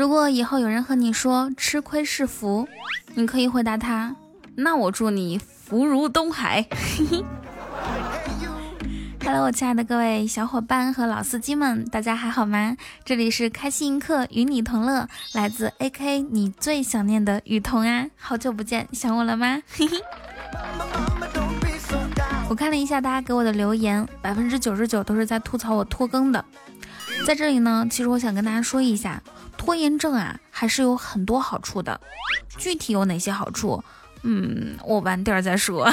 如果以后有人和你说吃亏是福，你可以回答他，那我祝你福如东海。Hello， 我亲爱的各位小伙伴和老司机们，大家还好吗？这里是开心一刻与你同乐，来自 AK 你最想念的雨桐啊，好久不见，想我了吗？我看了一下大家给我的留言，99%都是在吐槽我拖更的。在这里呢，其实我想跟大家说一下，拖延症啊还是有很多好处的。具体有哪些好处？我晚点再说。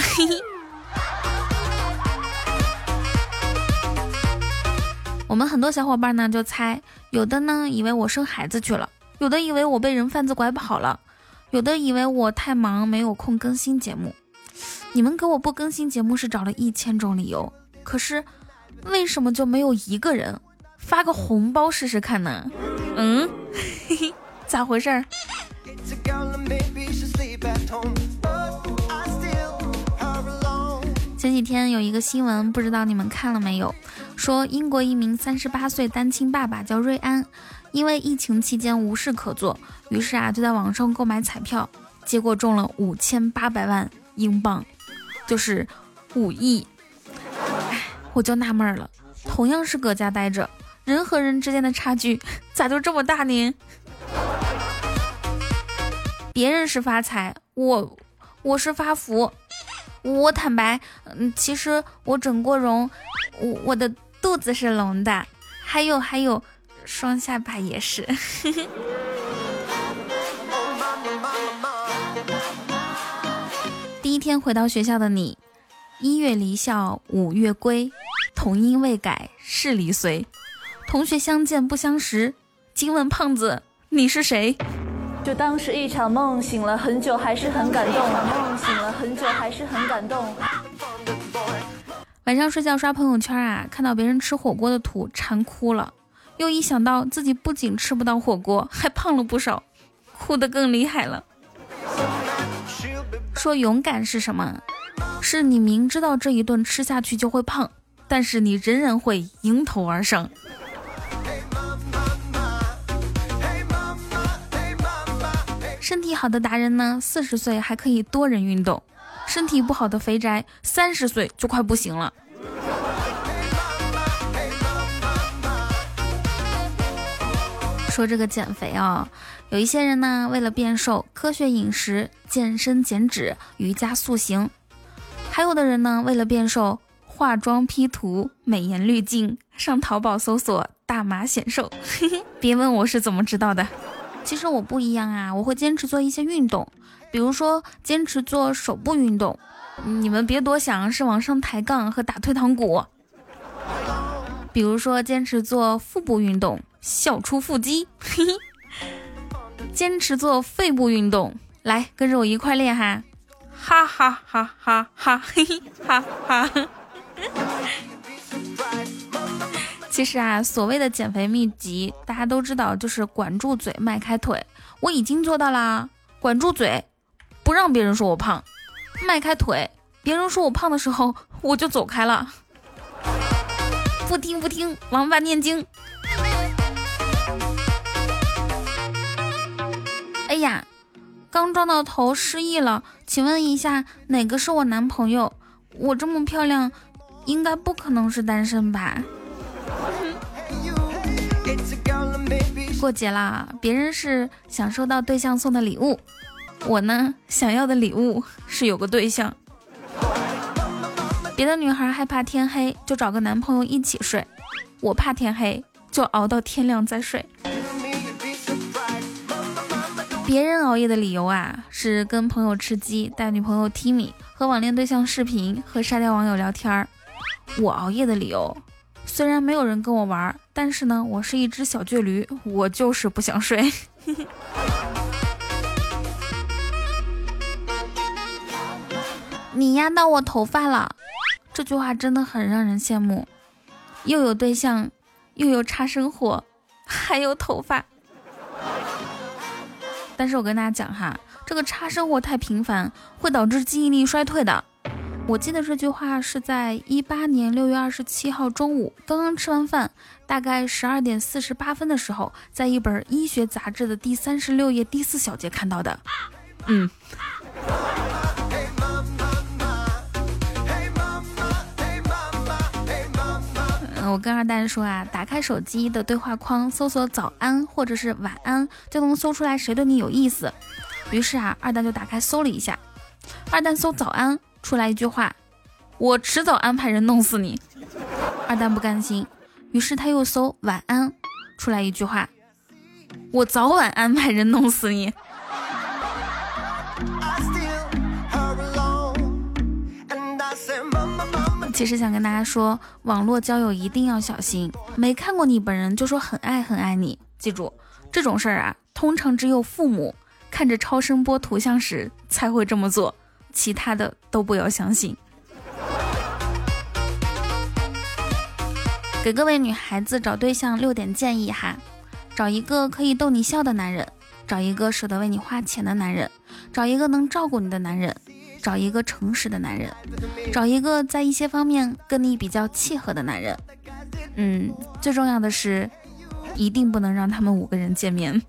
我们很多小伙伴呢就猜，有的呢以为我生孩子去了，有的以为我被人贩子拐跑了，有的以为我太忙没有空更新节目。你们给我不更新节目是找了1000种理由，可是为什么就没有一个人发个红包试试看呢？咋回事？前几天有一个新闻，不知道你们看了没有，说英国一名38岁单亲爸爸叫瑞安，因为疫情期间无事可做，于是就在网上购买彩票，结果中了5800万英镑，就是5亿。我就纳闷了，同样是搁家待着，人和人之间的差距咋就这么大呢？别人是发财，我是发福。我坦白，其实我整过容，我的肚子是隆的，还有双下巴也是。第一天回到学校的你，1月离校5月归，同音未改是离随，同学相见不相识，惊问胖子你是谁？ 就当是一场梦，醒了很久还是很感动，醒了很久还是很感动。 晚上睡觉刷朋友圈看到别人吃火锅的图馋哭了，又一想到自己不仅吃不到火锅，还胖了不少，哭得更厉害了。说勇敢是什么？是你明知道这一顿吃下去就会胖，但是你仍然会迎头而上。身体好的达人呢，40岁还可以多人运动，身体不好的肥宅30岁就快不行了。说这个减肥有一些人呢为了变瘦，科学饮食、健身减脂、瑜伽塑形，还有的人呢为了变瘦，化妆 P 图、美颜滤镜，上淘宝搜索大码显瘦。别问我是怎么知道的，其实我不一样我会坚持做一些运动，比如说坚持做手部运动，你们别多想是往上抬杠和打退堂鼓。比如说坚持做腹部运动，笑出腹肌。坚持做肺部运动，来跟着我一块练哈，哈哈哈哈哈，嘿嘿哈哈。其实所谓的减肥秘籍大家都知道，就是管住嘴迈开腿，我已经做到啦。管住嘴，不让别人说我胖，迈开腿，别人说我胖的时候我就走开了。不听，王八念经。哎呀，刚撞到头失忆了，请问一下哪个是我男朋友？我这么漂亮，应该不可能是单身吧？过节啦，别人是想收到对象送的礼物，我呢想要的礼物是有个对象。别的女孩害怕天黑就找个男朋友一起睡，我怕天黑就熬到天亮再睡。别人熬夜的理由是跟朋友吃鸡，带女朋友踢米，和网恋对象视频，和沙雕网友聊天。我熬夜的理由，虽然没有人跟我玩，但是呢我是一只小倔驴，我就是不想睡。你压到我头发了，这句话真的很让人羡慕，又有对象，又有差生活，还有头发。但是我跟大家讲这个差生活太频繁会导致记忆力衰退的。 我记得这句话是在18年6月27号中午，刚刚吃完饭，大概12点48分的时候，在一本医学杂志的第36页第4小节看到的。我跟二蛋说啊，打开手机的对话框搜索早安或者是晚安，就能搜出来谁对你有意思。于是啊，二蛋就打开搜了一下，二蛋搜早安，出来一句话，我迟早安排人弄死你。二蛋不甘心，于是他又搜晚安，出来一句话，我早晚安排人弄死你。其实想跟大家说，网络交友一定要小心，没看过你本人就说很爱很爱你，记住这种事儿啊，通常只有父母看着超声波图像时才会这么做，其他的都不要相信。给各位女孩子找对象6点建议哈：找一个可以逗你笑的男人，找一个舍得为你花钱的男人，找一个能照顾你的男人，找一个诚实的男人，找一个在一些方面跟你比较契合的男人。最重要的是一定不能让他们5个人见面。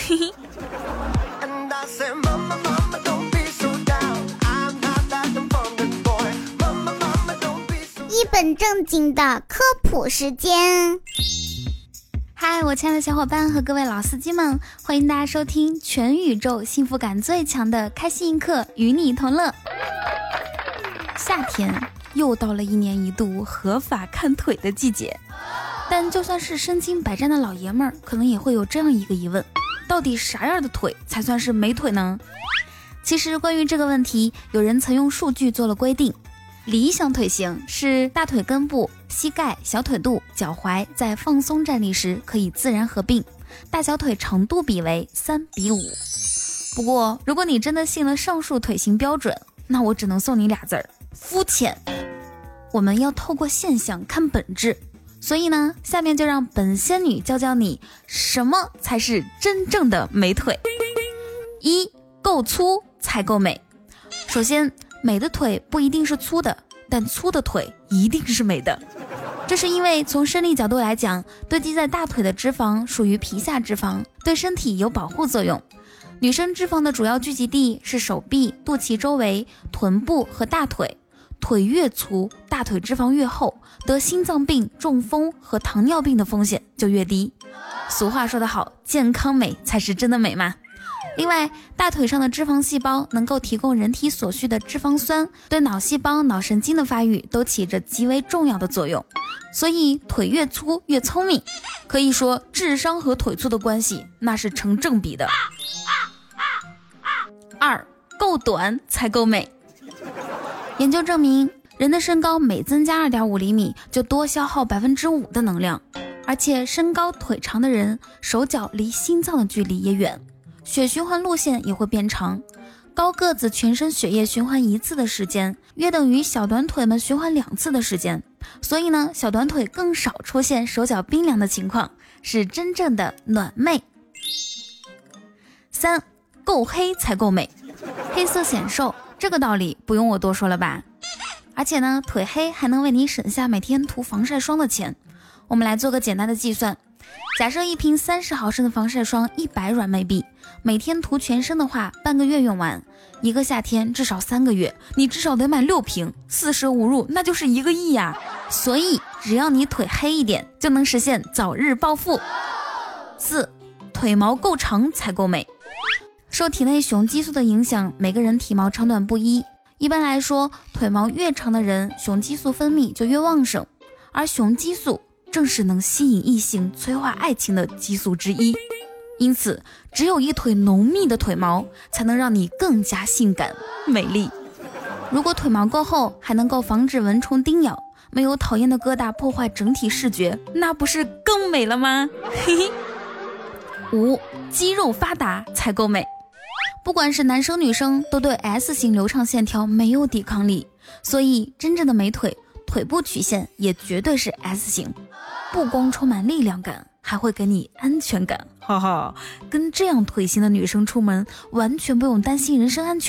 一本正经的科普时间。 嗨，我亲爱的小伙伴和各位老司机们，欢迎大家收听全宇宙幸福感最强的开心一刻，与你同乐。夏天又到了1年1度合法看腿的季节，但就算是身经百战的老爷们儿，可能也会有这样一个疑问，到底啥样的腿才算是美腿呢？其实关于这个问题，有人曾用数据做了规定。理想腿型是大腿根部、膝盖、小腿肚、脚踝在放松站立时可以自然合并，大小腿长度比为3:5。不过如果你真的信了上述腿型标准，那我只能送你俩字儿：肤浅。我们要透过现象看本质，所以呢，下面就让本仙女教教你什么才是真正的美腿。1. 够粗才够美。首先，美的腿不一定是粗的，但粗的腿一定是美的。这是因为从生理角度来讲，堆积在大腿的脂肪属于皮下脂肪，对身体有保护作用。女生脂肪的主要聚集地是手臂、肚脐周围、臀部和大腿。腿越粗，大腿脂肪越厚，得心脏病、中风和糖尿病的风险就越低。俗话说得好，健康美才是真的美嘛。另外，大腿上的脂肪细胞能够提供人体所需的脂肪酸，对脑细胞、脑神经的发育都起着极为重要的作用。所以腿越粗越聪明，可以说智商和腿粗的关系那是成正比的。2. 够短才够美。研究证明，人的身高每增加2.5厘米就多消耗5%的能量，而且身高腿长的人手脚离心脏的距离也远，血循环路线也会变长。高个子全身血液循环1次的时间，约等于小短腿们循环2次的时间。所以呢，小短腿更少出现手脚冰凉的情况，是真正的暖妹。3. 够黑才够美。黑色显瘦，这个道理不用我多说了吧？而且呢，腿黑还能为你省下每天涂防晒霜的钱。我们来做个简单的计算，假设一瓶30毫升的防晒霜100软妹币，每天涂全身的话，半个月用完，一个夏天至少3个月，你至少得买6瓶，4舍5入那就是1个亿呀！所以只要你腿黑一点，就能实现早日暴富。4. 腿毛够长才够美。受体内雄激素的影响，每个人体毛长短不一。一般来说，腿毛越长的人，雄激素分泌就越旺盛，而雄激素正是能吸引异性、催化爱情的激素之一。因此，只有一腿浓密的腿毛，才能让你更加性感美丽。如果腿毛够厚，还能够防止蚊虫叮咬，没有讨厌的疙瘩破坏整体视觉，那不是更美了吗？嘿嘿。5. 肌肉发达才够美。不管是男生女生，都对 S 型流畅线条没有抵抗力，所以真正的美腿，腿部曲线也绝对是 S 型，不光充满力量感，还会给你安全感。哈哈，跟这样腿型的女生出门，完全不用担心人身安全，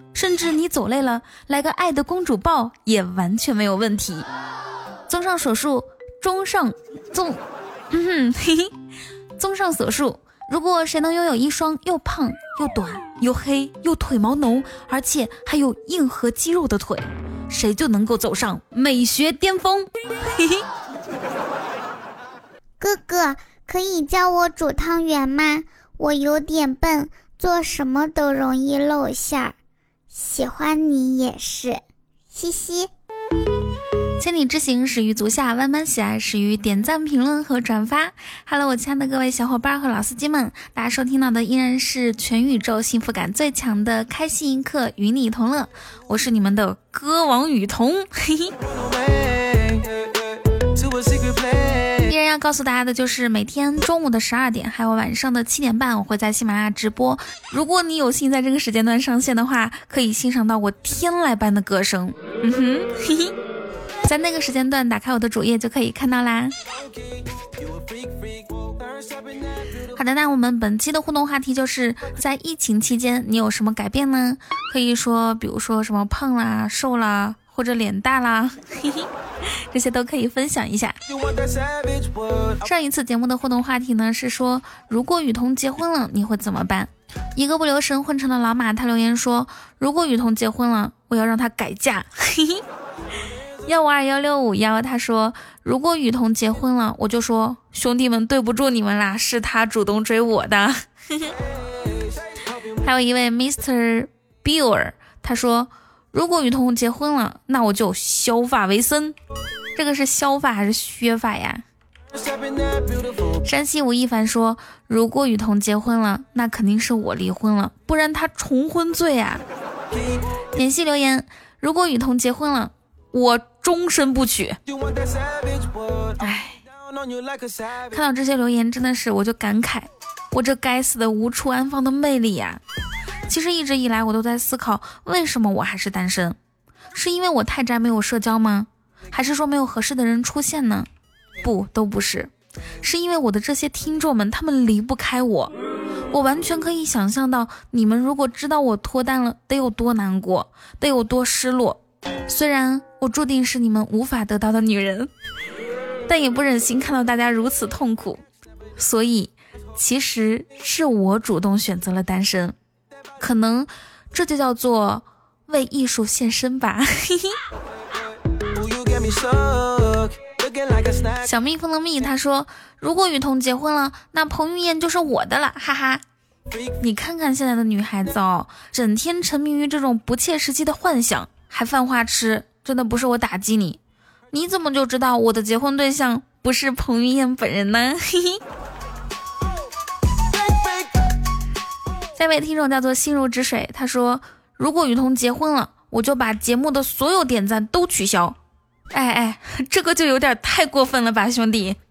甚至你走累了，来个爱的公主抱也完全没有问题。综上所述，综上所述，如果谁能拥有一双又胖又短又黑又腿毛浓，而且还有硬核肌肉的腿，谁就能够走上美学巅峰。 哥哥，可以教我煮汤圆吗？我有点笨，做什么都容易露馅儿。喜欢你也是，嘻嘻。 千里之行始于足下，万般喜爱始于点赞、评论和转发。Hello， 我亲爱的各位小伙伴和老司机们，大家收听到的依然是全宇宙幸福感最强的开心一刻，与你同乐。我是你们的歌王雨桐，依然要告诉大家的就是每天中午的12点还有晚上的7点半我会在喜马拉雅直播，如果你有幸在这个时间段上线的话，可以欣赏到我天籁般的歌声。在那个时间段打开我的主页就可以看到啦。好的，那我们本期的互动话题就是在疫情期间你有什么改变呢？可以说比如说什么胖啦、瘦啦，或者脸大啦，这些都可以分享一下。上一次节目的互动话题呢是说，如果雨桐结婚了你会怎么办？一个不留神混成了老马，他留言说，如果雨桐结婚了我要让他改嫁。1521651他说，如果雨桐结婚了我就说，兄弟们对不住你们啦，是他主动追我的。还有一位 Mr. Bill 他说，如果雨桐结婚了那我就削发为僧。这个是削发还是削发呀？山西吴亦凡说，如果雨桐结婚了那肯定是我离婚了，不然他重婚罪啊。点析留言，如果雨桐结婚了我终身不娶。看到这些留言真的是我就感慨，我这该死的无处安放的魅力呀。其实一直以来我都在思考，为什么我还是单身？是因为我太宅没有社交吗？还是说没有合适的人出现呢？不，都不是，是因为我的这些听众们他们离不开我。我完全可以想象到你们如果知道我脱单了得有多难过，得有多失落。虽然我注定是你们无法得到的女人，但也不忍心看到大家如此痛苦，所以其实是我主动选择了单身，可能这就叫做为艺术献身吧。小蜜蜂的蜜他说，如果雨桐结婚了那彭于晏就是我的了，哈哈。你看看现在的女孩子哦，整天沉迷于这种不切实际的幻想，还犯花痴，真的不是我打击你，你怎么就知道我的结婚对象不是彭于晏本人呢？下一位听众叫做心如止水，他说，如果雨桐结婚了我就把节目的所有点赞都取消。这个就有点太过分了吧，兄弟。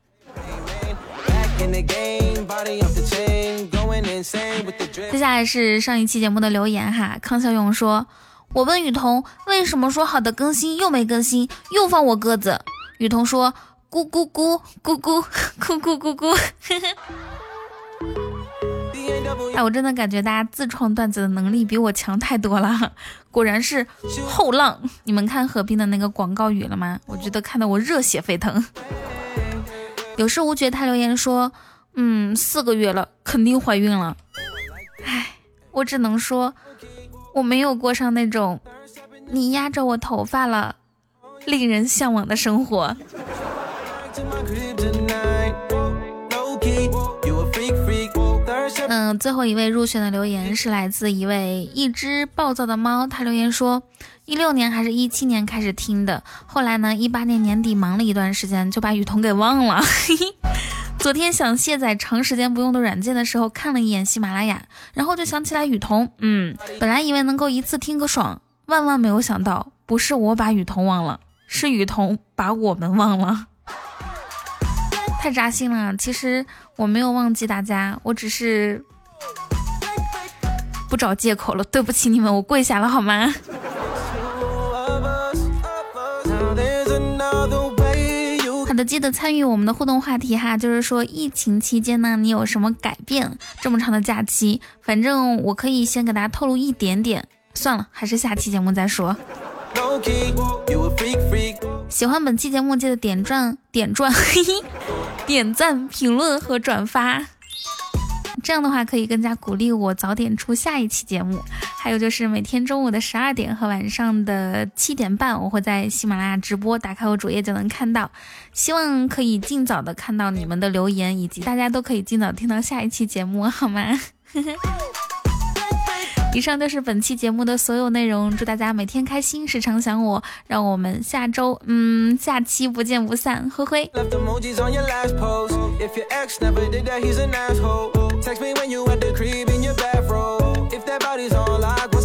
接下来是上一期节目的留言哈，康小勇说，我问雨桐为什么说好的更新又没更新，又放我鸽子？雨桐说，咕咕咕咕咕咕咕咕咕。我真的感觉大家自创段子的能力比我强太多了，果然是后浪。你们看河滨的那个广告语了吗？我觉得看得我热血沸腾。有事无觉他留言说，4个月了，肯定怀孕了。我只能说我没有过上那种你压着我头发了令人向往的生活。最后一位入选的留言是来自一位一只暴躁的猫，他留言说16年还是17年开始听的，后来呢18年年底忙了一段时间就把雨桐给忘了。昨天想卸载长时间不用的软件的时候，看了一眼喜马拉雅，然后就想起来雨桐，本来以为能够一次听个爽，万万没有想到不是我把雨桐忘了，是雨桐把我们忘了。太扎心了，其实我没有忘记大家，我只是不找借口了，对不起你们，我跪下了好吗？好的，记得参与我们的互动话题哈，就是说疫情期间呢你有什么改变？这么长的假期，反正我可以先给大家透露一点点， 算了，还是下期节目再说。喜欢本期节目记得点赞、评论和转发，这样的话可以更加鼓励我早点出下一期节目。还有就是每天中午的12点和晚上的7点半，我会在喜马拉雅直播，打开我主页就能看到。希望可以尽早的看到你们的留言，以及大家都可以尽早听到下一期节目，好吗？以上就是本期节目的所有内容，祝大家每天开心，时常想我，让我们下期不见不散，灰灰。Text me when you at the crib in your bathrobe. If that body's on lock.